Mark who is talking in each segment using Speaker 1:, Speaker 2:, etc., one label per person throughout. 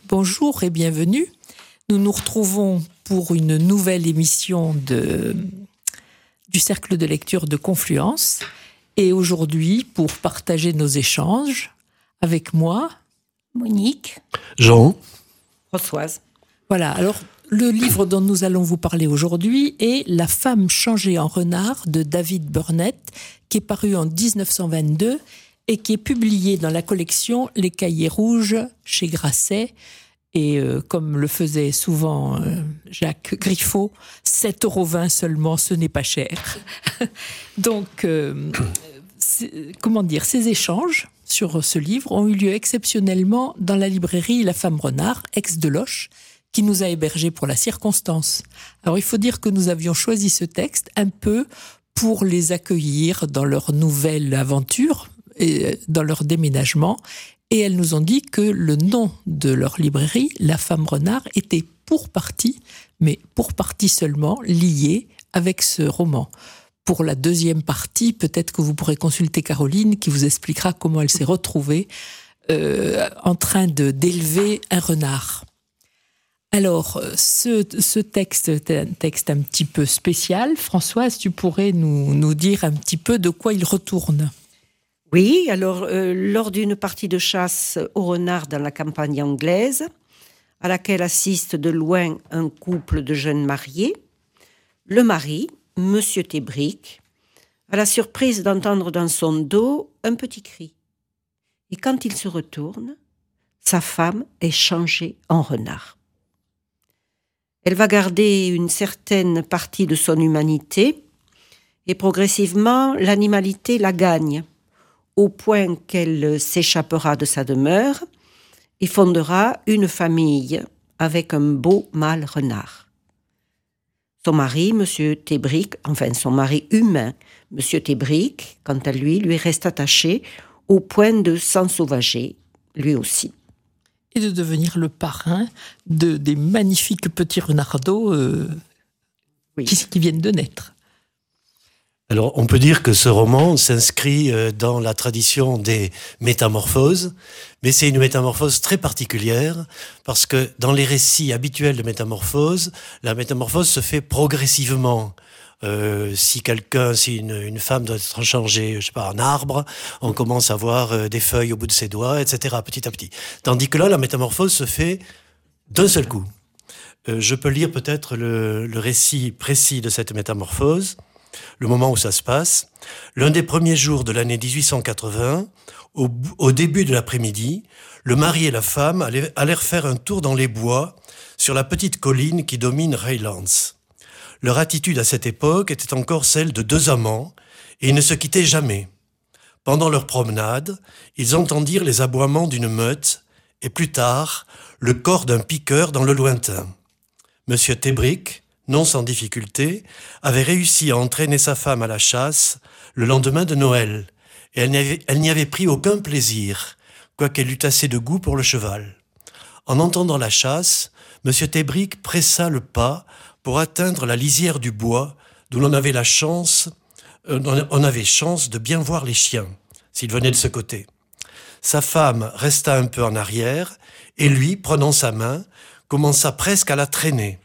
Speaker 1: Bonjour et bienvenue. Nous nous retrouvons pour une nouvelle émission du Cercle de lecture de Confluence. Et aujourd'hui, pour partager nos échanges, avec moi,
Speaker 2: Monique,
Speaker 3: Jean,
Speaker 2: Françoise.
Speaker 1: Voilà, alors le livre dont nous allons vous parler aujourd'hui est La femme changée en renard de David Burnett, qui est paru en 1922 et qui est publié dans la collection Les Cahiers rouges chez Grasset. Et comme le faisait souvent Jacques Griffo, 7,20 € seulement, ce n'est pas cher. Donc, ces échanges sur ce livre ont eu lieu exceptionnellement dans la librairie La Femme Renard, ex-Deloche, qui nous a hébergés pour la circonstance. Alors, il faut dire que nous avions choisi ce texte un peu pour les accueillir dans leur nouvelle aventure, et dans leur déménagement. Et elles nous ont dit que le nom de leur librairie, La Femme Renard, était pour partie, mais pour partie seulement, lié avec ce roman. Pour la deuxième partie, peut-être que vous pourrez consulter Caroline qui vous expliquera comment elle s'est retrouvée en train d'élever un renard. Alors, ce texte est un texte un petit peu spécial. Françoise, tu pourrais nous dire un petit peu de quoi il retourne ?
Speaker 2: Oui, alors lors d'une partie de chasse au renard dans la campagne anglaise, à laquelle assiste de loin un couple de jeunes mariés, le mari, Monsieur Tébrick, a la surprise d'entendre dans son dos un petit cri. Et quand il se retourne, sa femme est changée en renard. Elle va garder une certaine partie de son humanité et progressivement l'animalité la gagne, au point qu'elle s'échappera de sa demeure et fondera une famille avec un beau mâle renard. Son mari, Monsieur Tébrick, son mari humain, Monsieur Tébrick, quant à lui reste attaché au point de s'ensauvager, lui aussi.
Speaker 1: Et de devenir le parrain des magnifiques petits renardeaux qui viennent de naître.
Speaker 3: alors on peut dire que ce roman s'inscrit dans la tradition des métamorphoses, mais c'est une métamorphose très particulière parce que dans les récits habituels de métamorphose, la métamorphose se fait progressivement. Si une femme doit être changée, en arbre, on commence à voir des feuilles au bout de ses doigts, etc., petit à petit. Tandis que là, la métamorphose se fait d'un seul coup. Je peux lire peut-être le récit précis de cette métamorphose. Le moment où ça se passe, l'un des premiers jours de l'année 1880, au début de l'après-midi, le mari et la femme allèrent faire un tour dans les bois sur la petite colline qui domine Raylands. Leur attitude à cette époque était encore celle de deux amants et ils ne se quittaient jamais. Pendant leur promenade, ils entendirent les aboiements d'une meute et plus tard, le corps d'un piqueur dans le lointain. Monsieur Tébrick, non sans difficulté, avait réussi à entraîner sa femme à la chasse le lendemain de Noël, et elle n'y avait pris aucun plaisir, quoiqu'elle eût assez de goût pour le cheval. En entendant la chasse, Monsieur Tébrick pressa le pas pour atteindre la lisière du bois, d'où on avait chance de bien voir les chiens, s'ils venaient de ce côté. Sa femme resta un peu en arrière, et lui, prenant sa main, commença presque à la traîner.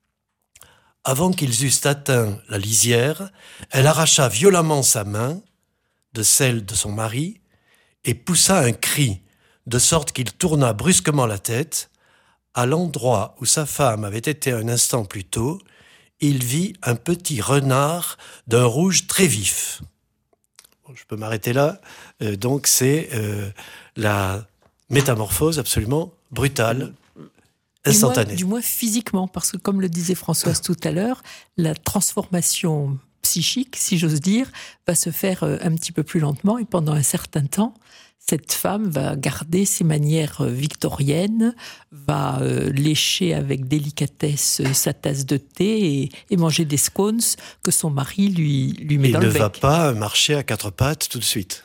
Speaker 3: Avant qu'ils eussent atteint la lisière, elle arracha violemment sa main de celle de son mari et poussa un cri, de sorte qu'il tourna brusquement la tête. À l'endroit où sa femme avait été un instant plus tôt, il vit un petit renard d'un rouge très vif. Je peux m'arrêter là. Donc c'est la métamorphose absolument brutale, instantanée.
Speaker 1: Du moins physiquement, parce que comme le disait Françoise tout à l'heure, la transformation psychique, si j'ose dire, va se faire un petit peu plus lentement et pendant un certain temps, cette femme va garder ses manières victoriennes, va lécher avec délicatesse sa tasse de thé et manger des scones que son mari lui met dans le bec.
Speaker 3: Il ne va pas marcher à quatre pattes tout de suite.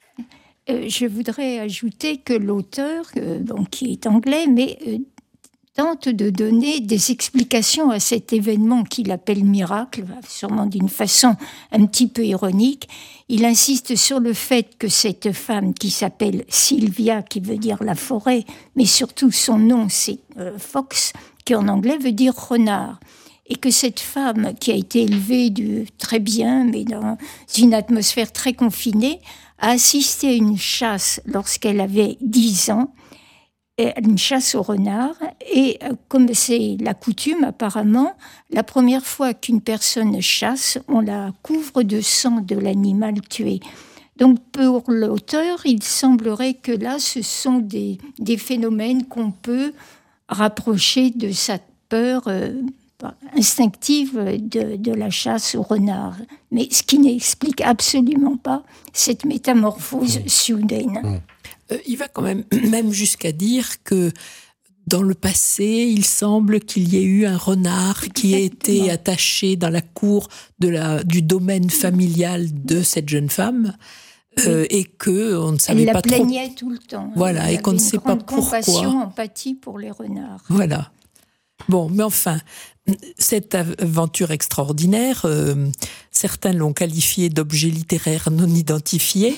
Speaker 4: Je voudrais ajouter que l'auteur, qui est anglais, mais tente de donner des explications à cet événement qu'il appelle miracle, sûrement d'une façon un petit peu ironique. Il insiste sur le fait que cette femme qui s'appelle Sylvia, qui veut dire la forêt, mais surtout son nom c'est Fox, qui en anglais veut dire renard. Et que cette femme qui a été élevée très bien, mais dans une atmosphère très confinée, a assisté à une chasse lorsqu'elle avait 10 ans, une chasse au renard, et comme c'est la coutume apparemment, la première fois qu'une personne chasse, on la couvre de sang de l'animal tué. Donc pour l'auteur, il semblerait que là, ce sont des phénomènes qu'on peut rapprocher de sa peur instinctive de la chasse au renard. Mais ce qui n'explique absolument pas cette métamorphose soudaine.
Speaker 1: Il va quand même jusqu'à dire que dans le passé, il semble qu'il y ait eu un renard qui a été attaché dans la cour du domaine familial de cette jeune femme et qu'on ne savait pas trop.
Speaker 4: Elle la plaignait tout le temps.
Speaker 1: Voilà, et qu'on ne sait pas pourquoi.
Speaker 4: Compassion, empathie pour les renards.
Speaker 1: Voilà. Bon, mais enfin, cette aventure extraordinaire, certains l'ont qualifiée d'objet littéraire non identifié,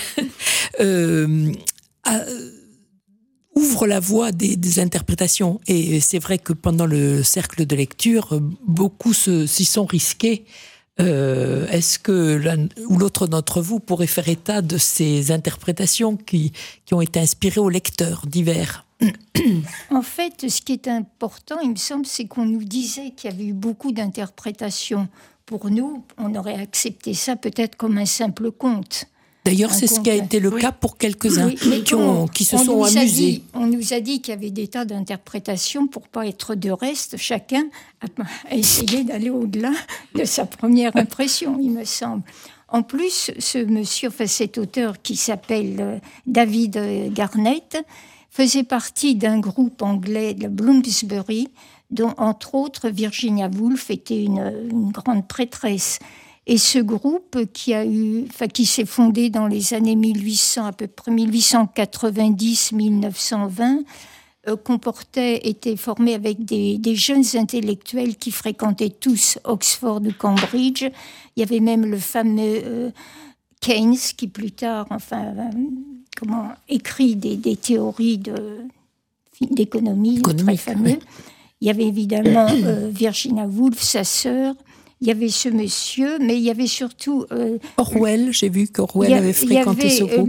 Speaker 1: ouvre la voie des interprétations. Et c'est vrai que pendant le cercle de lecture, beaucoup s'y sont risqués. Est-ce que l'un ou l'autre d'entre vous pourrait faire état de ces interprétations qui ont été inspirées aux lecteurs divers ?
Speaker 4: En fait, ce qui est important, il me semble, c'est qu'on nous disait qu'il y avait eu beaucoup d'interprétations. Pour nous, on aurait accepté ça peut-être comme un simple conte.
Speaker 1: D'ailleurs, c'est ce qui a été le cas pour quelques-uns qui se sont amusés.
Speaker 4: On nous a dit qu'il y avait des tas d'interprétations pour pas être de reste. Chacun a essayé d'aller au-delà de sa première impression, il me semble. En plus, cet auteur qui s'appelle David Garnett faisait partie d'un groupe anglais de Bloomsbury, dont, entre autres, Virginia Woolf était une grande prêtresse. Et ce groupe qui s'est fondé dans les années 1800, à peu près 1890-1920, était formé avec des jeunes intellectuels qui fréquentaient tous Oxford ou Cambridge. Il y avait même le fameux Keynes qui plus tard, écrit des théories d'économie très fameux. Oui. Il y avait évidemment Virginia Woolf, sa sœur. Il y avait ce monsieur, mais il y avait surtout...
Speaker 1: Orwell, j'ai vu qu'Orwell avait fréquenté ce groupe.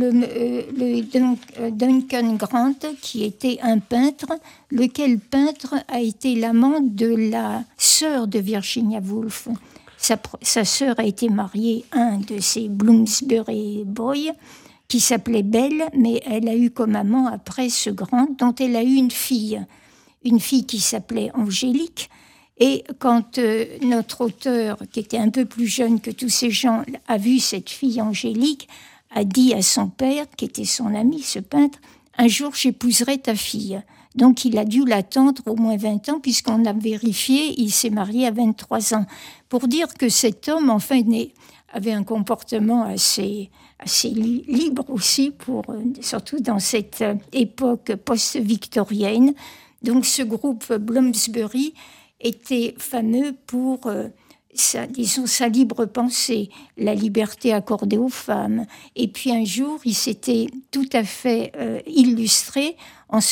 Speaker 4: Duncan Grant, qui était un peintre, lequel peintre a été l'amant de la sœur de Virginia Woolf. Sa sœur a été mariée à un de ces Bloomsbury Boys, qui s'appelait Belle, mais elle a eu comme amant après ce Grant, dont elle a eu une fille qui s'appelait Angélique. Et quand notre auteur, qui était un peu plus jeune que tous ces gens, a vu cette fille Angélique, a dit à son père, qui était son ami, ce peintre, « Un jour, j'épouserai ta fille ». Donc, il a dû l'attendre au moins 20 ans, puisqu'on a vérifié, il s'est marié à 23 ans. Pour dire que cet homme, avait un comportement assez libre aussi, surtout dans cette époque post-victorienne. Donc, ce groupe Bloomsbury était fameux pour sa libre pensée, la liberté accordée aux femmes. Et puis un jour, il s'était tout à fait illustré il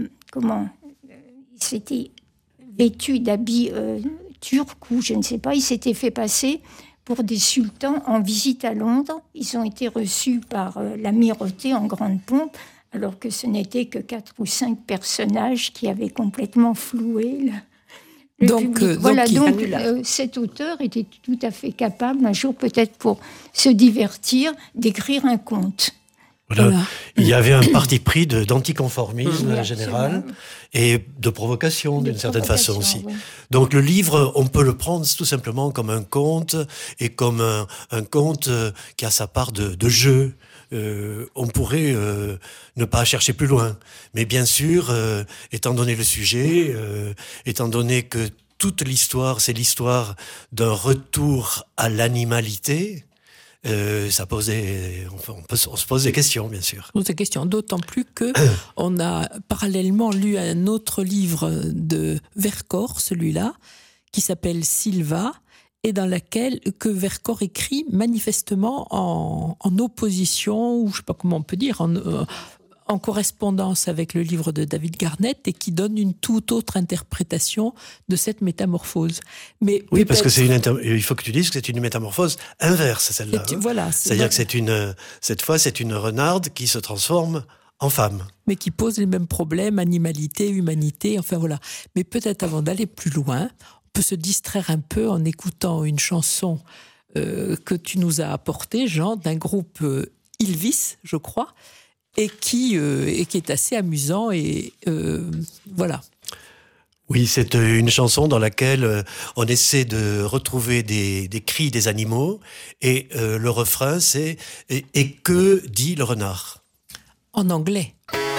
Speaker 4: s'était vêtu d'habits turcs ou je ne sais pas, il s'était fait passer pour des sultans en visite à Londres. Ils ont été reçus par l'amirauté en grande pompe, alors que ce n'étaient que 4 ou 5 personnages qui avaient complètement floué Donc cet auteur était tout à fait capable, un jour peut-être pour se divertir, d'écrire un conte.
Speaker 3: Voilà. Il y avait un parti pris d'anticonformisme général et de provocation d'une certaine façon aussi. Oui. Donc le livre, on peut le prendre tout simplement comme un conte et comme un conte qui a sa part de jeu. On pourrait ne pas chercher plus loin. Mais bien sûr, étant donné le sujet, étant donné que toute l'histoire, c'est l'histoire d'un retour à l'animalité, ça pose on se pose des questions, bien sûr.
Speaker 1: Des questions, d'autant plus que on a parallèlement lu un autre livre de Vercors, celui-là, qui s'appelle Sylva, et dans laquelle que Vercors écrit manifestement en opposition, ou je ne sais pas comment on peut dire, en correspondance avec le livre de David Garnett, et qui donne une toute autre interprétation de cette métamorphose. Mais
Speaker 3: oui, parce que il faut que tu dises que c'est une métamorphose inverse, celle-là.
Speaker 1: Voilà,
Speaker 3: c'est-à-dire que cette fois, c'est une renarde qui se transforme en femme.
Speaker 1: Mais qui pose les mêmes problèmes, animalité, humanité, enfin voilà. Mais peut-être avant d'aller plus loin, on peut se distraire un peu en écoutant une chanson que tu nous as apportée, Jean, d'un groupe Ylvis, je crois, et qui est assez amusant, et voilà.
Speaker 3: Oui, c'est une chanson dans laquelle on essaie de retrouver des cris des animaux, et le refrain c'est « Et que dit le renard ?»
Speaker 1: En anglais.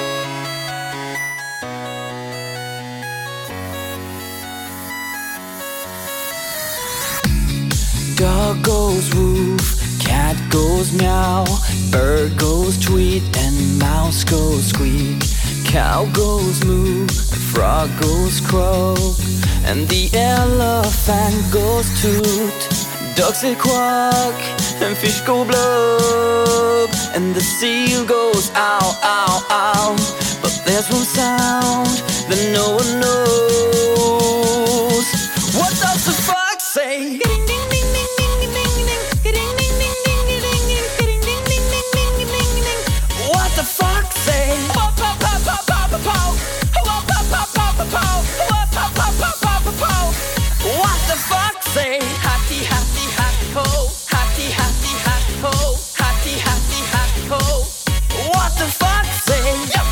Speaker 5: Dog goes woof, cat goes meow, bird goes tweet, and mouse goes squeak. Cow goes moo, and frog goes croak, and the elephant goes toot. Ducks say quack, and fish go blub, and the seal goes ow, ow, ow. But there's one sound that no one knows. What does the fox say? What the fox say? What the fox say? Hatty, hatty, hatty, ho. Hatty, hatty, hatty, ho. Hatty, hatty, hatty, ho. What the fox say?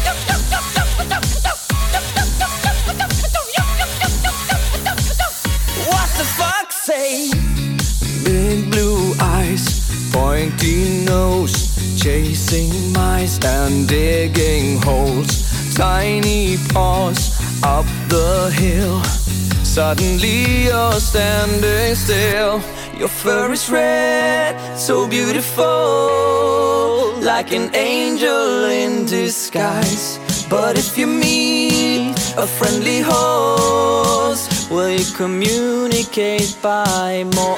Speaker 5: What the fox say? Big blue eyes, pointy nose, chasing mice and digging holes. Tiny paws up the hill. Suddenly you're standing still. Your fur is red, so beautiful, like an angel in disguise. But if you meet a friendly host, will you communicate by more?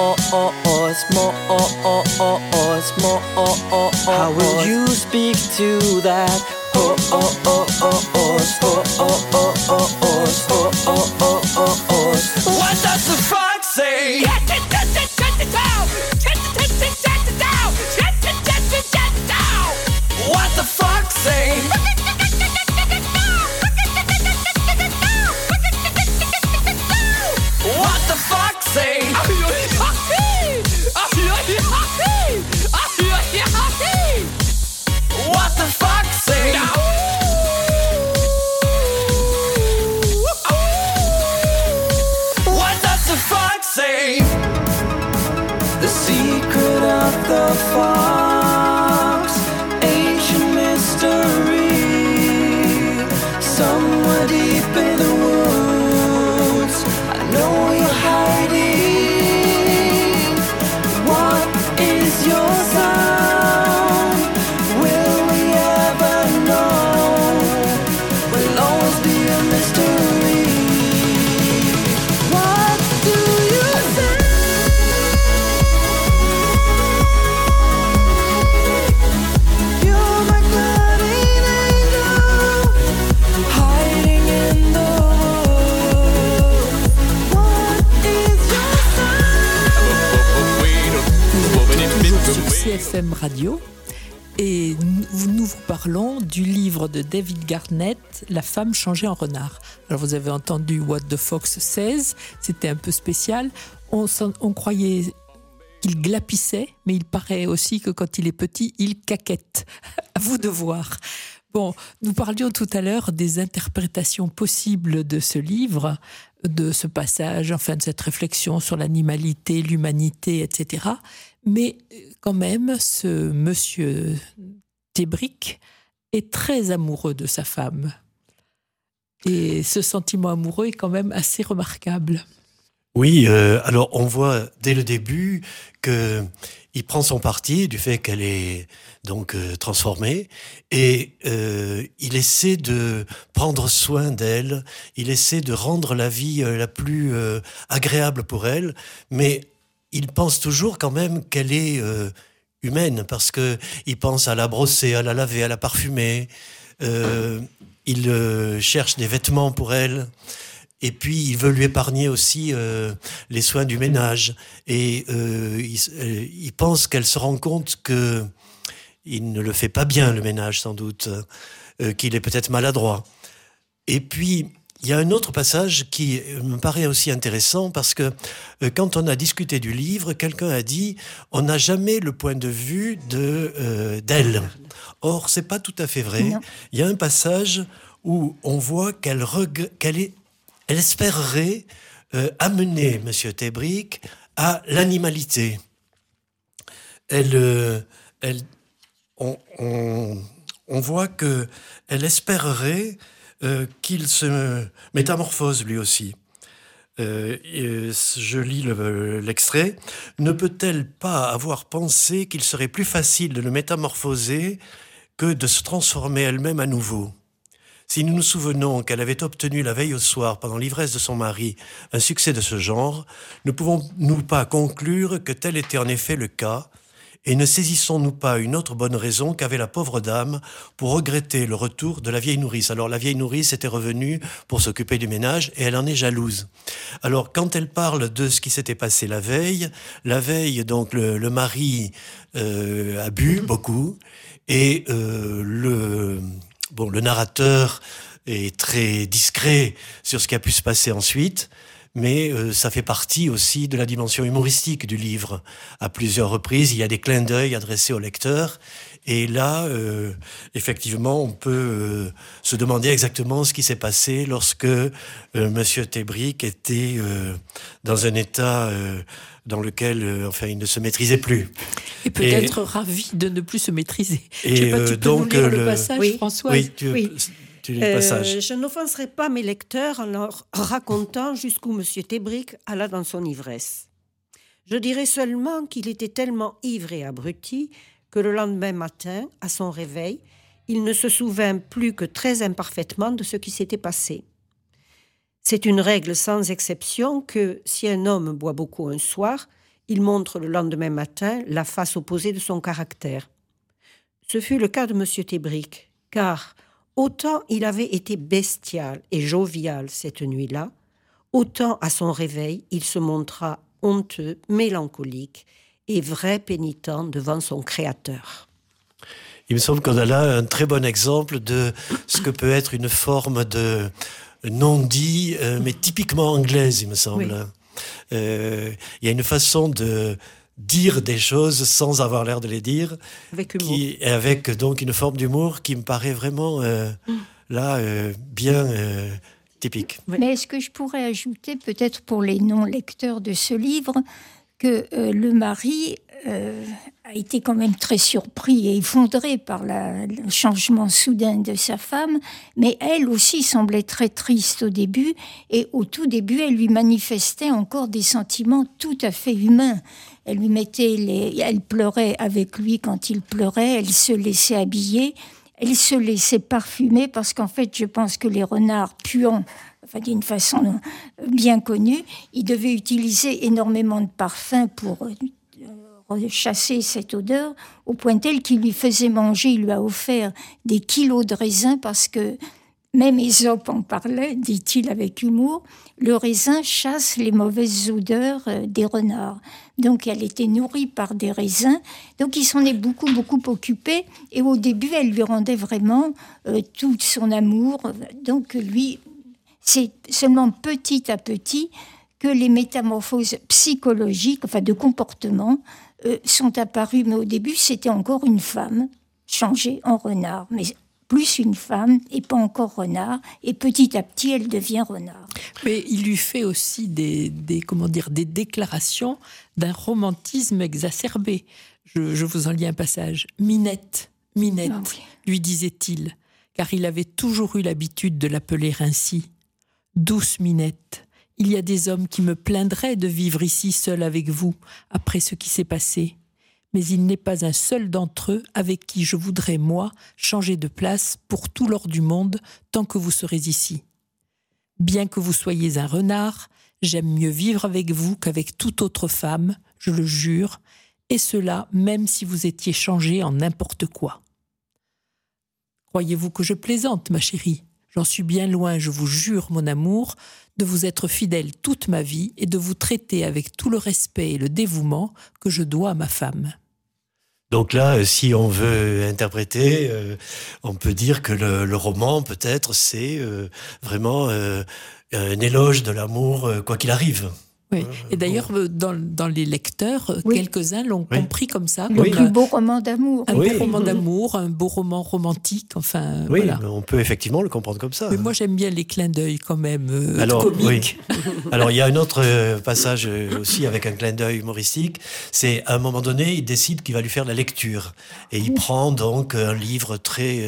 Speaker 5: How will you speak to that horse? What does the fox say? What the fox say? What the fox say? What the fox say? What does the fox say? The secret of the fox, ancient mystery, somewhere deep in the woods. I know you're hiding. What is your sound? Will we ever know? Will always be a mystery. What do you say? You're my guardian angel, hiding in the woods. What is your
Speaker 1: Toujours sur CFM Radio, et nous vous parlons du livre de David Garnett, La femme changée en renard. Alors vous avez entendu What the Fox Says, c'était un peu spécial. On croyait qu'il glapissait, mais il paraît aussi que quand il est petit, il caquette. À vous de voir. Bon, nous parlions tout à l'heure des interprétations possibles de ce livre, de ce passage, enfin de cette réflexion sur l'animalité, l'humanité, etc. Mais quand même, ce monsieur Tébrick est très amoureux de sa femme. Et ce sentiment amoureux est quand même assez remarquable.
Speaker 3: Oui, alors on voit dès le début que il prend son parti du fait qu'elle est donc transformée et il essaie de prendre soin d'elle, il essaie de rendre la vie la plus agréable pour elle, mais il pense toujours quand même qu'elle est humaine parce que il pense à la brosser, à la laver, à la parfumer. Il cherche des vêtements pour elle. Et puis, il veut lui épargner aussi les soins du ménage. Et il pense qu'elle se rend compte que il ne le fait pas bien, le ménage, sans doute, qu'il est peut-être maladroit. Et puis, il y a un autre passage qui me paraît aussi intéressant parce que quand on a discuté du livre, quelqu'un a dit « on n'a jamais le point de vue d'elle ». Or, c'est pas tout à fait vrai.
Speaker 4: Non.
Speaker 3: Il y a un passage où on voit qu'elle espérerait amener M. Tébric à l'animalité. On voit qu'elle espérerait qu'il se métamorphose lui aussi. Je lis l'extrait. Ne peut-elle pas avoir pensé qu'il serait plus facile de le métamorphoser que de se transformer elle-même à nouveau ? Si nous nous souvenons qu'elle avait obtenu la veille au soir, pendant l'ivresse de son mari, un succès de ce genre, ne pouvons-nous pas conclure que tel était en effet le cas, et ne saisissons-nous pas une autre bonne raison qu'avait la pauvre dame pour regretter le retour de la vieille nourrice ? Alors la vieille nourrice était revenue pour s'occuper du ménage et elle en est jalouse. Alors quand elle parle de ce qui s'était passé la veille, donc le mari a bu beaucoup et le narrateur est très discret sur ce qui a pu se passer ensuite, mais ça fait partie aussi de la dimension humoristique du livre. À plusieurs reprises, il y a des clins d'œil adressés au lecteur, et là, effectivement, on peut se demander exactement ce qui s'est passé lorsque Monsieur Tébric était dans un état dans lequel, il ne se maîtrisait plus.
Speaker 1: Et peut-être ravi de ne plus se maîtriser.
Speaker 3: Et
Speaker 1: je sais pas, tu peux nous lire le passage,
Speaker 2: oui,
Speaker 1: Françoise ?
Speaker 3: Oui, tu lis le passage.
Speaker 2: Je n'offenserai pas mes lecteurs en leur racontant jusqu'où M. Tébric alla dans son ivresse. Je dirai seulement qu'il était tellement ivre et abruti que le lendemain matin, à son réveil, il ne se souvint plus que très imparfaitement de ce qui s'était passé. C'est une règle sans exception que, si un homme boit beaucoup un soir, il montre le lendemain matin la face opposée de son caractère. Ce fut le cas de M. Tébric, car autant il avait été bestial et jovial cette nuit-là, autant à son réveil, il se montra honteux, mélancolique et vrai pénitent devant son créateur.
Speaker 3: Il me semble qu'on a là un très bon exemple de ce que peut être une forme de non-dit, mais typiquement anglaise, il me semble. Oui. Il y a une façon de dire des choses sans avoir l'air de les dire,
Speaker 2: avec humour.
Speaker 3: Avec donc une forme d'humour qui me paraît vraiment bien typique.
Speaker 4: Oui. Mais est-ce que je pourrais ajouter, peut-être pour les non-lecteurs de ce livre, que le mari a été quand même très surpris et effondré par le changement soudain de sa femme, mais elle aussi semblait très triste au début, et au tout début, elle lui manifestait encore des sentiments tout à fait humains. Elle lui elle pleurait avec lui quand il pleurait, elle se laissait habiller, elle se laissait parfumer, parce qu'en fait, je pense que les renards puants, d'une façon bien connue, ils devaient utiliser énormément de parfums pour chasser cette odeur, au point tel qu'il lui faisait manger, il lui a offert des kilos de raisins, parce que même Ésope en parlait, dit-il avec humour, le raisin chasse les mauvaises odeurs des renards. Donc elle était nourrie par des raisins, donc il s'en est beaucoup occupé, et au début elle lui rendait vraiment tout son amour. Donc lui, c'est seulement petit à petit que les métamorphoses psychologiques, de comportement, sont apparues. Mais au début, c'était encore une femme changée en renard. Mais plus une femme et pas encore renard. Et petit à petit, elle devient renard.
Speaker 1: Mais il lui fait aussi des déclarations d'un romantisme exacerbé. Je vous en lis un passage. Minette, ah oui, lui disait-il, car il avait toujours eu l'habitude de l'appeler ainsi. Douce Minette, Il y a des hommes qui me plaindraient de vivre ici seul avec vous, après ce qui s'est passé. Mais il n'est pas un seul d'entre eux avec qui je voudrais, moi, changer de place pour tout l'or du monde tant que vous serez ici. Bien que vous soyez un renard, j'aime mieux vivre avec vous qu'avec toute autre femme, je le jure, et cela même si vous étiez changé en n'importe quoi. Croyez-vous que je plaisante, ma chérie ? J'en suis bien loin, je vous jure, mon amour, de vous être fidèle toute ma vie et de vous traiter avec tout le respect et le dévouement que je dois à ma femme.
Speaker 3: Donc là, si on veut interpréter, on peut dire que le roman, peut-être, c'est vraiment un éloge de l'amour, quoi qu'il arrive.
Speaker 1: Oui. Et d'ailleurs, dans les lecteurs, quelques-uns l'ont compris comme ça.
Speaker 4: Le plus beau roman d'amour.
Speaker 1: Un beau roman d'amour, un beau roman romantique, enfin...
Speaker 3: Oui,
Speaker 1: voilà.
Speaker 3: on peut effectivement le comprendre comme ça.
Speaker 1: Mais moi, j'aime bien les clins d'œil quand même, comiques.
Speaker 3: Oui. Alors, il y a un autre passage aussi avec un clin d'œil humoristique. C'est, à un moment donné, il décide qu'il va lui faire la lecture. Et il prend donc un livre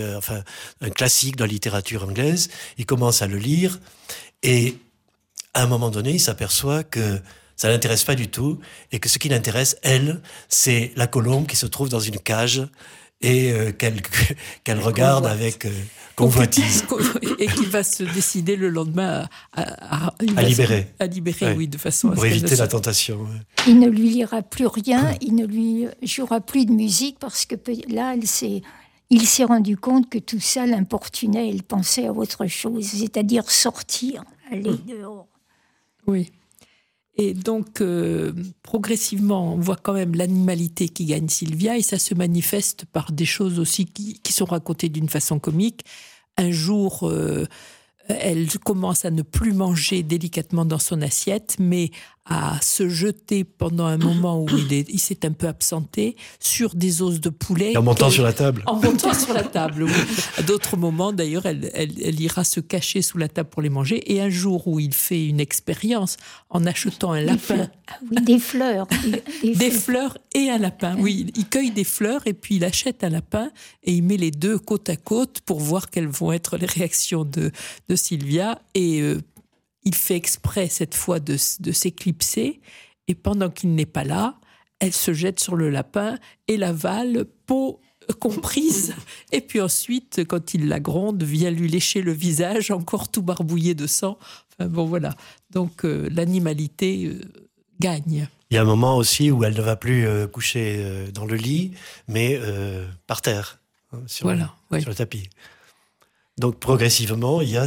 Speaker 3: un classique de la littérature anglaise. Il commence à le lire et... à un moment donné, il s'aperçoit que ça l'intéresse pas du tout et que ce qui l'intéresse, elle, c'est la colombe qui se trouve dans une cage et qu'elle regarde avec convoitise.
Speaker 1: Et qui va se décider le lendemain à
Speaker 3: libérer.
Speaker 1: À libérer, oui, de façon à
Speaker 3: pour éviter la tentation.
Speaker 4: Il ne lui lira plus rien, il ne lui jouera plus de musique parce que là, il s'est rendu compte que tout ça l'importunait, il pensait à autre chose, c'est-à-dire sortir, aller dehors.
Speaker 1: Oui. Et donc, progressivement, on voit quand même l'animalité qui gagne Sylvia, et ça se manifeste par des choses aussi qui sont racontées d'une façon comique. Un jour, elle commence à ne plus manger délicatement dans son assiette, mais à se jeter pendant un moment où il s'est un peu absenté sur des os de poulet.
Speaker 3: En montant sur la table.
Speaker 1: En montant sur la table, oui. À d'autres moments, d'ailleurs, elle ira se cacher sous la table pour les manger. Et un jour où il fait une expérience en achetant un lapin.
Speaker 4: Des fleurs.
Speaker 1: Des fleurs et un lapin. Oui, il cueille des fleurs et puis il achète un lapin et il met les deux côte à côte pour voir quelles vont être les réactions de Sylvia. Et il fait exprès cette fois de s'éclipser, et pendant qu'il n'est pas là, elle se jette sur le lapin et l'avale, peau comprise. Et puis ensuite, quand il la gronde, vient lui lécher le visage, encore tout barbouillé de sang. Enfin bon, voilà. Donc l'animalité gagne.
Speaker 3: Il y a un moment aussi où elle ne va plus coucher dans le lit, mais par terre, sur le tapis. Donc progressivement, il y a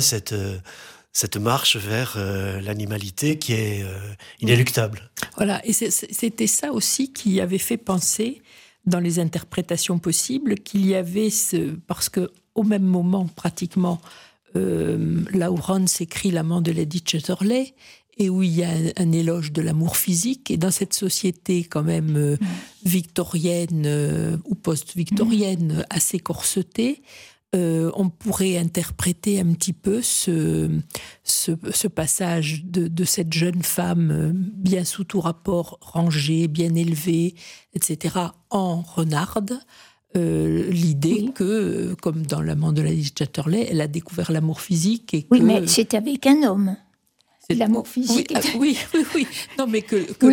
Speaker 3: cette marche vers l'animalité qui est inéluctable.
Speaker 1: Voilà, et c'était ça aussi qui avait fait penser, dans les interprétations possibles, qu'il y avait parce qu'au même moment, pratiquement, Laurence écrit L'amant de Lady Chatterley, et où il y a un éloge de l'amour physique, et dans cette société quand même victorienne ou post-victorienne, assez corsetée, on pourrait interpréter un petit peu ce passage de cette jeune femme bien sous tout rapport, rangée, bien élevée, etc., en renarde. L'idée que, comme dans L'amant de Lady Chatterley, elle a découvert l'amour physique. Et
Speaker 4: mais c'est avec un homme. L'amour physique.
Speaker 1: Oui. Non, mais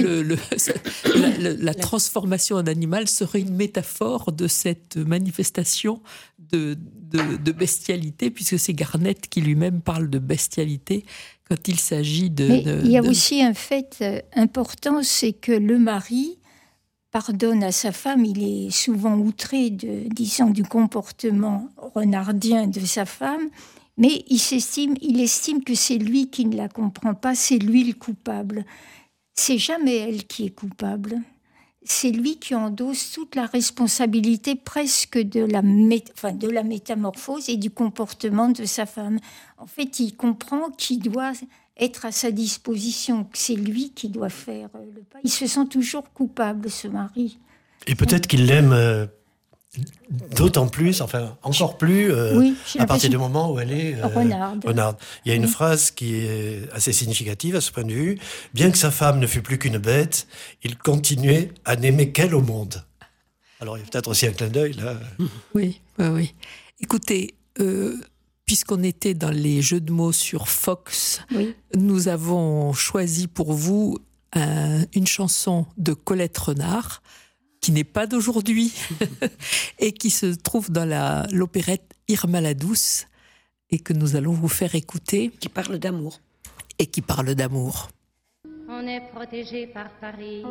Speaker 1: la transformation en animal serait une métaphore de cette manifestation de bestialité, puisque c'est Garnett qui lui-même parle de bestialité quand il s'agit de...
Speaker 4: il y a aussi un fait important, c'est que le mari pardonne à sa femme. Il est souvent outré du comportement renardien de sa femme. Mais il estime que c'est lui qui ne la comprend pas, c'est lui le coupable. C'est jamais elle qui est coupable. C'est lui qui endosse toute la responsabilité presque de la métamorphose et du comportement de sa femme. En fait, il comprend qu'il doit être à sa disposition, que c'est lui qui doit faire le pas. Il se sent toujours coupable, ce mari.
Speaker 3: Et peut-être qu'il l'aime... d'autant plus, encore plus, à partir du moment où elle est renarde. Il y a une phrase qui est assez significative à ce point de vue. Bien que sa femme ne fût plus qu'une bête, il continuait à n'aimer qu'elle au monde. Alors il y a peut-être aussi un clin d'œil là.
Speaker 1: Oui. Écoutez, puisqu'on était dans les jeux de mots sur Fox,
Speaker 4: Oui.
Speaker 1: nous avons choisi pour vous une chanson de Colette Renard, qui n'est pas d'aujourd'hui, et qui se trouve dans l'opérette Irma la Douce, et que nous allons vous faire écouter.
Speaker 2: Qui parle d'amour.
Speaker 1: Et qui parle d'amour.
Speaker 6: On est protégé par Paris.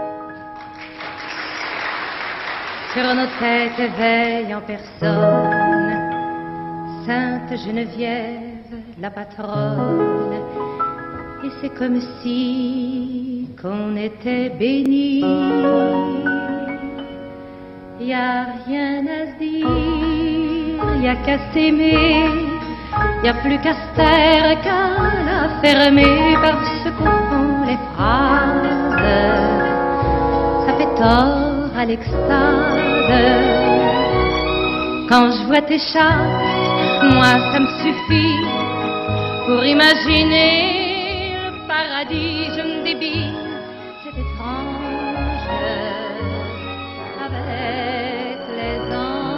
Speaker 6: Sur nos têtes veille en personne Sainte Geneviève, la patronne. Et c'est comme si qu'on était béni. Y a rien à se dire, y a qu'à s'aimer. Y a plus qu'à se taire, qu'à la fermer, parce qu'au fond les phrases, ça fait tort à l'extase. Quand je vois tes chats, moi ça me suffit pour imaginer le paradis. Je me débile, c'est étrange, avec les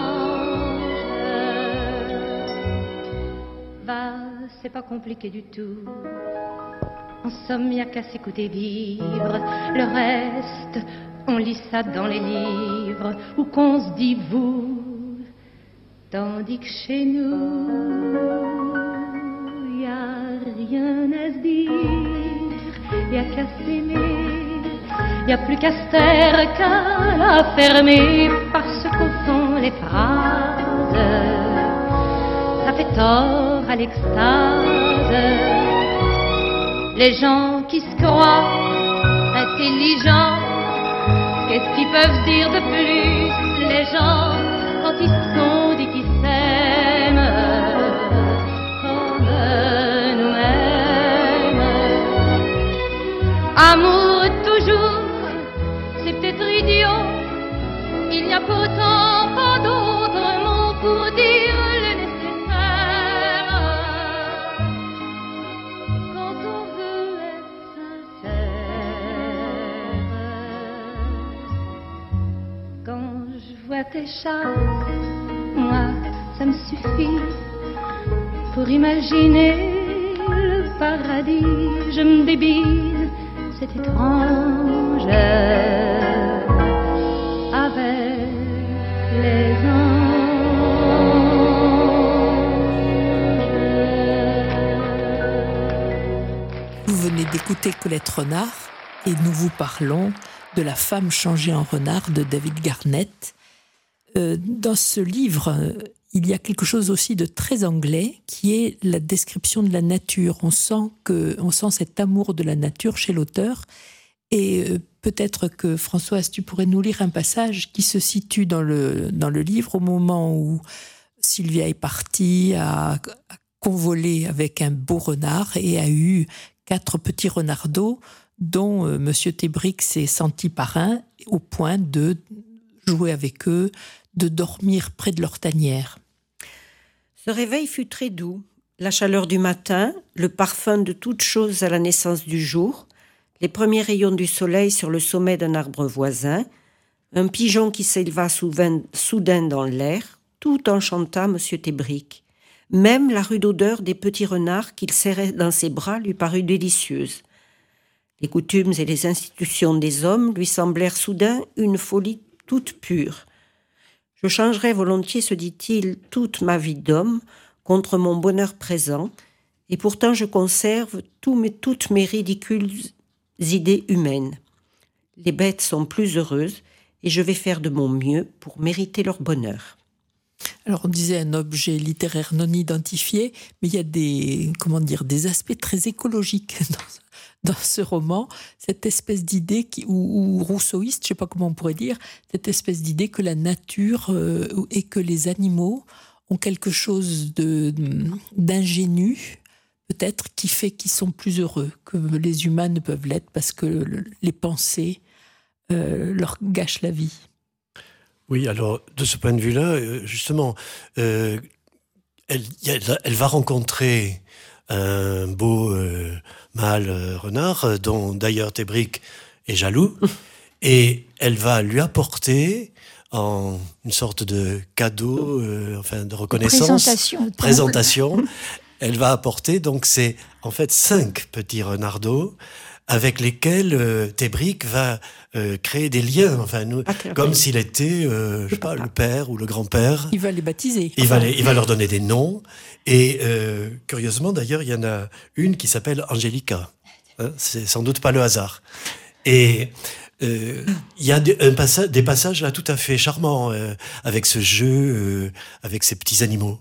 Speaker 6: anges. Va, c'est pas compliqué du tout. En somme, y a qu'à s'écouter vivre. Le reste, on lit ça dans les livres, ou qu'on se dit vous. Tandis que chez nous, y a rien à se dire, y a qu'à s'aimer, y a plus qu'à se taire, qu'à la fermer, parce qu'au fond les phrases, ça fait tort à l'extase. Les gens qui se croient intelligents, qu'est-ce qu'ils peuvent dire de plus? Les gens, quand ils se sont dit qu'ils s'aiment comme nous-mêmes. Amour toujours, c'est peut-être idiot. Il n'y a pourtant pas d'autres mots pour dire le nécessaire. Quand on veut être sincère. Quand je vois tes chats, moi, ça me suffit pour imaginer le paradis. Je me débile, c'est étrange, avec les anges.
Speaker 1: Vous venez d'écouter Colette Renard et nous vous parlons de La femme changée en renard de David Garnett. Dans ce livre, il y a quelque chose aussi de très anglais qui est la description de la nature. On sent cet amour de la nature chez l'auteur. Et peut-être que, Françoise, tu pourrais nous lire un passage qui se situe dans le livre au moment où Sylvia est partie, a convolé avec un beau renard et a eu 4 petits renardeaux dont Monsieur Tébric s'est senti parrain au point de jouer avec eux, de dormir près de leur tanière.
Speaker 2: Ce réveil fut très doux. La chaleur du matin, le parfum de toutes choses à la naissance du jour, les premiers rayons du soleil sur le sommet d'un arbre voisin, un pigeon qui s'éleva soudain dans l'air, tout enchanta M. Tébric. Même la rude odeur des petits renards qu'il serrait dans ses bras lui parut délicieuse. Les coutumes et les institutions des hommes lui semblèrent soudain une folie toute pure. Je changerais volontiers, se dit-il, toute ma vie d'homme contre mon bonheur présent, et pourtant je conserve toutes mes ridicules idées humaines. Les bêtes sont plus heureuses, et je vais faire de mon mieux pour mériter leur bonheur.
Speaker 1: Alors on disait un objet littéraire non identifié, mais il y a des aspects très écologiques dans ce roman, cette espèce d'idée ou rousseauiste, je ne sais pas comment on pourrait dire, cette espèce d'idée que la nature et que les animaux ont quelque chose d'ingénu, peut-être, qui fait qu'ils sont plus heureux que les humains ne peuvent l'être parce que les pensées leur gâchent la vie.
Speaker 3: Oui, alors de ce point de vue-là, justement, elle va rencontrer un beau mâle renard, dont d'ailleurs Tébric est jaloux, et elle va lui apporter en une sorte de cadeau, de reconnaissance,
Speaker 4: présentation.
Speaker 3: Elle va apporter, donc c'est en fait 5 petits renardeaux avec lesquels Tébric va créer des liens, comme s'il était, le père ou le grand-père.
Speaker 1: Il va les baptiser.
Speaker 3: Il va leur donner des noms. Et curieusement, d'ailleurs, il y en a une qui s'appelle Angelica. C'est sans doute pas le hasard. Et il y a des passages là tout à fait charmants avec ce jeu, avec ces petits animaux.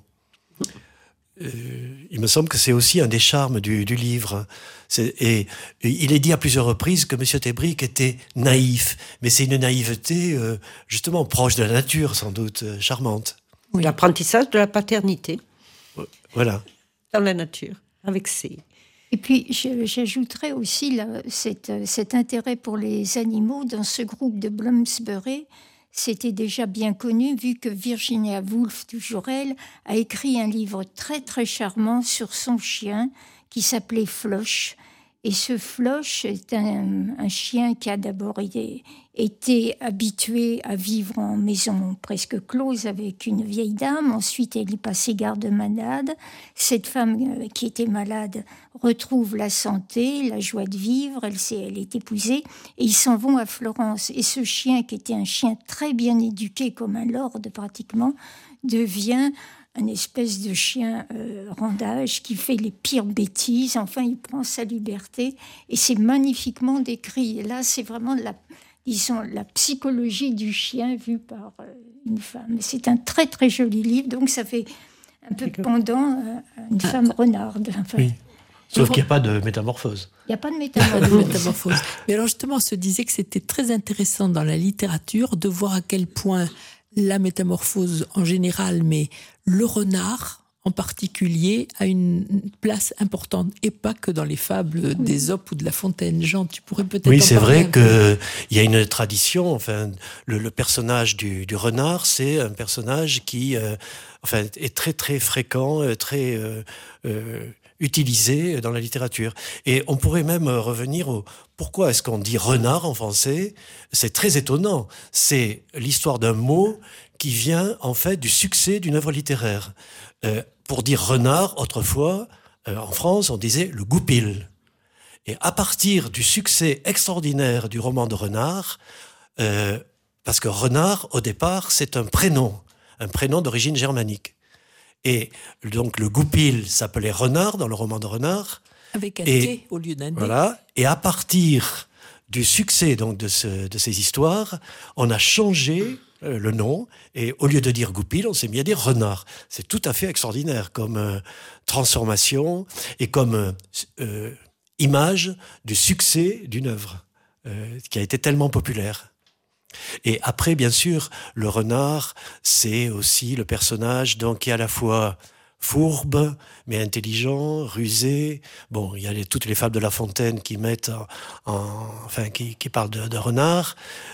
Speaker 3: Il me semble que c'est aussi un des charmes du livre. Et il est dit à plusieurs reprises que M. Tébric était naïf, mais c'est une naïveté justement proche de la nature, sans doute, charmante.
Speaker 2: Oui. L'apprentissage de la paternité.
Speaker 3: Voilà.
Speaker 2: Dans la nature, avec ses...
Speaker 4: Et puis, j'ajouterais aussi cet intérêt pour les animaux dans ce groupe de Bloomsbury. C'était déjà bien connu, vu que Virginia Woolf, toujours elle, a écrit un livre très très charmant sur son chien qui s'appelait Floche. Et ce Floche est un chien qui a d'abord été habitué à vivre en maison presque close avec une vieille dame. Ensuite, elle y passait garde-malade. Cette femme qui était malade retrouve la santé, la joie de vivre. Elle est épousée et ils s'en vont à Florence. Et ce chien, qui était un chien très bien éduqué, comme un lord pratiquement, devient un espèce de chien randage qui fait les pires bêtises. Enfin, il prend sa liberté et c'est magnifiquement décrit. Et là, c'est vraiment la psychologie du chien vue par une femme. C'est un très très joli livre, donc ça fait un peu pendant à une femme renarde. Enfin,
Speaker 3: oui. Sauf qu'il n'y a pas de métamorphose.
Speaker 4: Il n'y a pas de métamorphose.
Speaker 1: Mais alors justement, on se disait que c'était très intéressant dans la littérature de voir à quel point la métamorphose en général, mais le renard en particulier a une place importante, et pas que dans les fables d'Ésope ou de La Fontaine. Jean, tu pourrais peut-être
Speaker 3: Oui,
Speaker 1: en
Speaker 3: c'est
Speaker 1: parler
Speaker 3: vrai qu'il y a une tradition. Le personnage du renard, c'est un personnage qui est très très fréquent, très utilisé dans la littérature. Et on pourrait même revenir au pourquoi est-ce qu'on dit renard en français. C'est très étonnant. C'est l'histoire d'un mot qui vient en fait du succès d'une œuvre littéraire. Pour dire renard, autrefois, en France, on disait le goupil. Et à partir du succès extraordinaire du roman de Renard, parce que renard, au départ, c'est un prénom d'origine germanique. Et donc le goupil s'appelait renard dans le roman de Renard.
Speaker 1: Avec un T au lieu d'un D.
Speaker 3: Voilà. Et à partir du succès donc de ces histoires, on a changé le nom, et au lieu de dire goupil, on s'est mis à dire renard. C'est tout à fait extraordinaire comme transformation et comme image du succès d'une œuvre qui a été tellement populaire. Et après, bien sûr, le renard, c'est aussi le personnage donc, qui est à la fois fourbe, mais intelligent, rusé. Bon, il y a toutes les fables de La Fontaine qui mettent qui parlent de renard.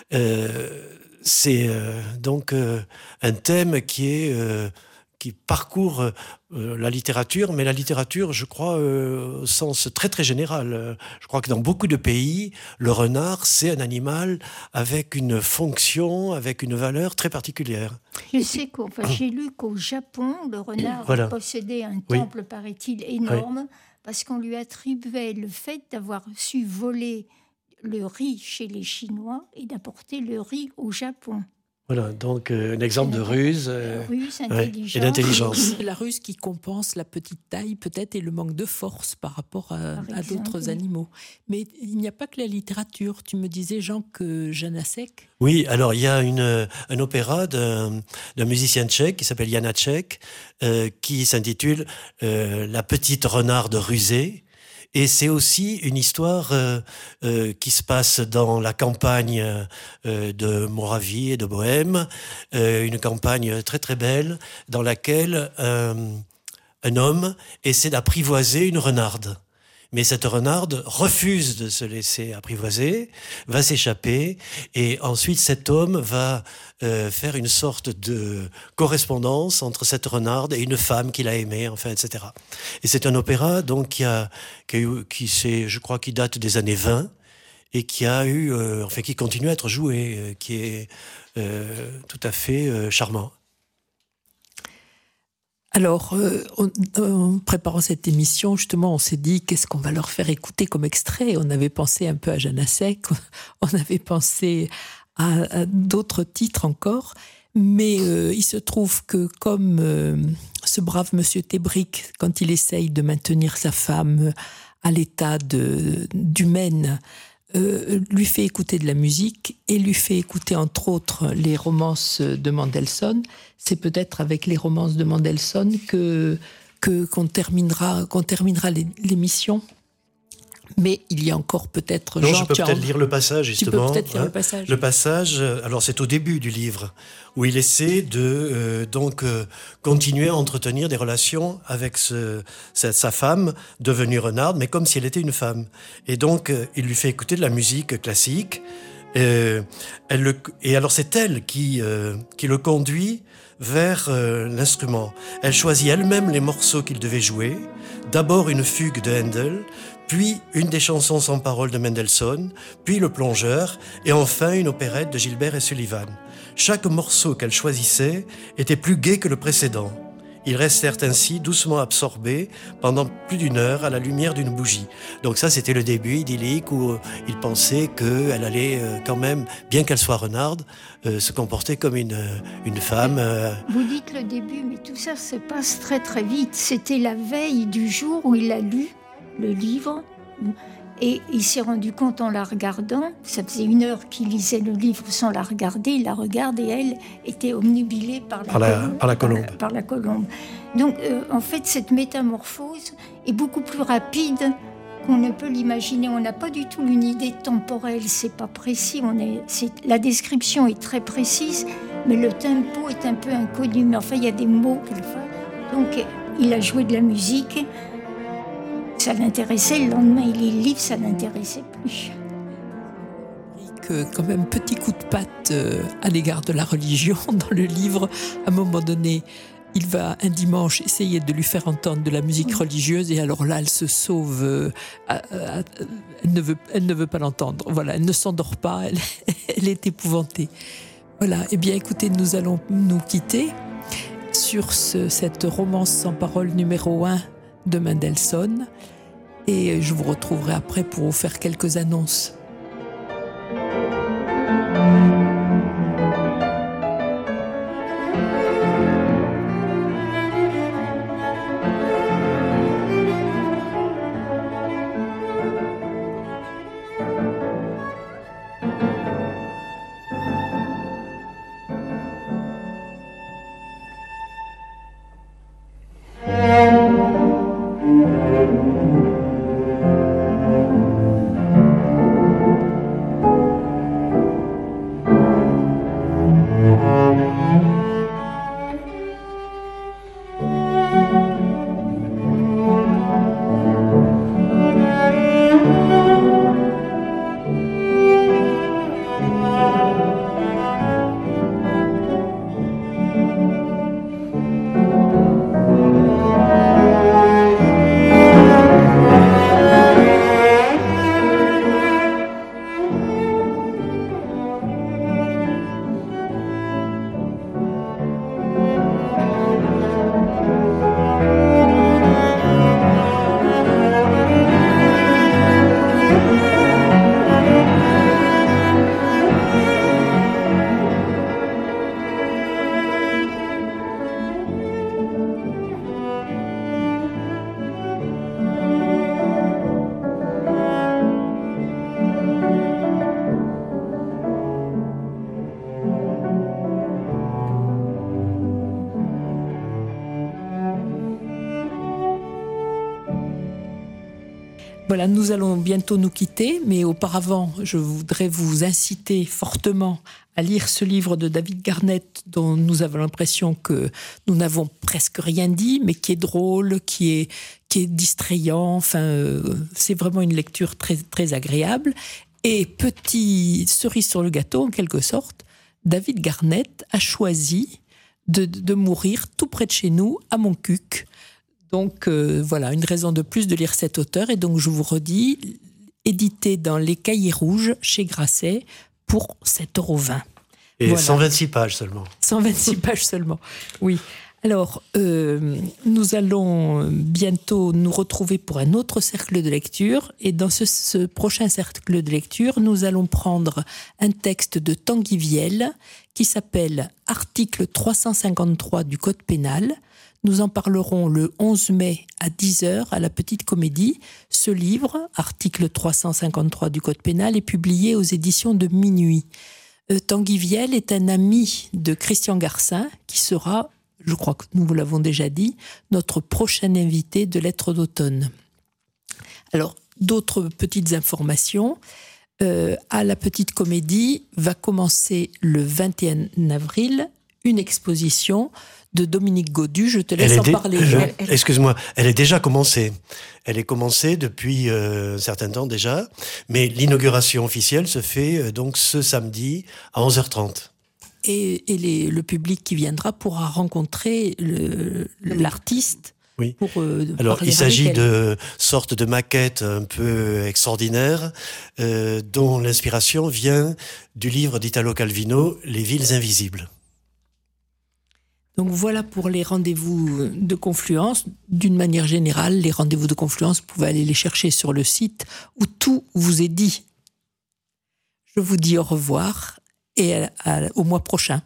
Speaker 3: C'est donc un thème qui parcourt la littérature, mais la littérature, je crois, au sens très très général. Je crois que dans beaucoup de pays, le renard, c'est un animal avec une fonction, avec une valeur très particulière.
Speaker 4: Je sais j'ai lu qu'au Japon, le renard possédait un temple, paraît-il, énorme, parce qu'on lui attribuait le fait d'avoir su voler le riz chez les Chinois et d'apporter le riz au Japon.
Speaker 3: Voilà, donc un exemple de ruse,
Speaker 4: intelligence.
Speaker 3: Et d'intelligence.
Speaker 1: La ruse qui compense la petite taille peut-être et le manque de force par rapport à d'autres animaux. Mais il n'y a pas que la littérature. Tu me disais, Jean, que Janacek.
Speaker 3: Oui, alors il y a un opéra d'un musicien tchèque qui s'appelle Janacek, qui s'intitule La petite renarde rusée. Et c'est aussi une histoire qui se passe dans la campagne de Moravie et de Bohême, une campagne très très belle dans laquelle un homme essaie d'apprivoiser une renarde. Mais cette renarde refuse de se laisser apprivoiser, va s'échapper, et ensuite cet homme va faire une sorte de correspondance entre cette renarde et une femme qu'il a aimée, enfin, etc. Et c'est un opéra donc je crois, qui date des années 20 et qui a eu, qui continue à être joué, qui est tout à fait charmant.
Speaker 1: Alors, en préparant cette émission, justement, on s'est dit qu'est-ce qu'on va leur faire écouter comme extrait. On avait pensé un peu à Jeanne Assec, on avait pensé à d'autres titres encore, mais il se trouve que comme ce brave monsieur Tébric, quand il essaye de maintenir sa femme à l'état du Maine, lui fait écouter de la musique et lui fait écouter entre autres les romances de Mendelssohn. C'est peut-être avec les romances de Mendelssohn qu'on terminera l'émission. Mais il y a encore peut-être...
Speaker 3: Non, je peux peut-être lire le passage, justement.
Speaker 1: Tu peux peut-être lire le passage.
Speaker 3: Le passage, alors c'est au début du livre, où il essaie de continuer à entretenir des relations avec sa femme, devenue renarde, mais comme si elle était une femme. Et donc, il lui fait écouter de la musique classique. Et alors, c'est elle qui le conduit vers l'instrument. Elle choisit elle-même les morceaux qu'il devait jouer. D'abord une fugue de Handel, puis une des chansons sans paroles de Mendelssohn, puis Le Plongeur, et enfin une opérette de Gilbert et Sullivan. Chaque morceau qu'elle choisissait était plus gai que le précédent. Ils restèrent ainsi doucement absorbés pendant plus d'1 heure à la lumière d'une bougie. Donc ça, c'était le début idyllique où il pensait qu'elle allait quand même, bien qu'elle soit renarde, se comporter comme une femme.
Speaker 4: Vous dites le début, mais tout ça se passe très très vite. C'était la veille du jour où il a lu le livre et il s'est rendu compte en la regardant, ça faisait 1 heure qu'il lisait le livre sans la regarder, il la regarde et elle était omnubilée par la colombe. Donc en fait cette métamorphose est beaucoup plus rapide qu'on ne peut l'imaginer. On n'a pas du tout une idée temporelle, c'est pas précis, la description est très précise, mais le tempo est un peu inconnu. Mais enfin il y a des mots quelquefois. Donc il a joué de la musique. Ça l'intéressait, le lendemain il lit le livre, ça l'intéressait plus.
Speaker 1: Quand même, petit coup de patte à l'égard de la religion dans le livre. À un moment donné, il va un dimanche essayer de lui faire entendre de la musique religieuse et alors là, elle se sauve. Elle ne veut pas l'entendre. Voilà, elle ne s'endort pas, elle est épouvantée. Voilà, eh bien écoutez, nous allons nous quitter sur cette romance sans parole numéro 1 de Mendelssohn. Et je vous retrouverai après pour vous faire quelques annonces. Voilà, nous allons bientôt nous quitter, mais auparavant, je voudrais vous inciter fortement à lire ce livre de David Garnett, dont nous avons l'impression que nous n'avons presque rien dit, mais qui est drôle, qui est distrayant. Enfin, c'est vraiment une lecture très, très agréable. Et petite cerise sur le gâteau, en quelque sorte, David Garnett a choisi de mourir tout près de chez nous, à Montcuq. Donc voilà, une raison de plus de lire cet auteur. Et donc je vous redis, édité dans Les Cahiers Rouges chez Grasset pour 7,20 €.
Speaker 3: Et
Speaker 1: Voilà.
Speaker 3: 126 pages seulement.
Speaker 1: 126 pages seulement, oui. Alors, nous allons bientôt nous retrouver pour un autre cercle de lecture. Et dans ce prochain cercle de lecture, nous allons prendre un texte de Tanguy Viel qui s'appelle « Article 353 du Code pénal ». Nous en parlerons le 11 mai à 10h à la Petite Comédie. Ce livre, Article 353 du Code pénal, est publié aux éditions de Minuit. Tanguy Viel est un ami de Christian Garcin qui sera, je crois que nous vous l'avons déjà dit, notre prochain invité de Lettres d'automne. Alors, d'autres petites informations. À la Petite Comédie va commencer le 21 avril une exposition de Dominique Gaudu. Je te laisse en parler.
Speaker 3: Excuse-moi, elle est déjà commencée. Elle est commencée depuis un certain temps déjà, mais l'inauguration officielle se fait donc ce samedi à 11h30.
Speaker 1: Et le public qui viendra pourra rencontrer l'artiste.
Speaker 3: Oui.
Speaker 1: Pour,
Speaker 3: alors, il s'agit de sortes de maquettes un peu extraordinaires dont l'inspiration vient du livre d'Italo Calvino, Les villes invisibles.
Speaker 1: Donc voilà pour les rendez-vous de Confluence. D'une manière générale, les rendez-vous de Confluence, vous pouvez aller les chercher sur le site où tout vous est dit. Je vous dis au revoir et au mois prochain.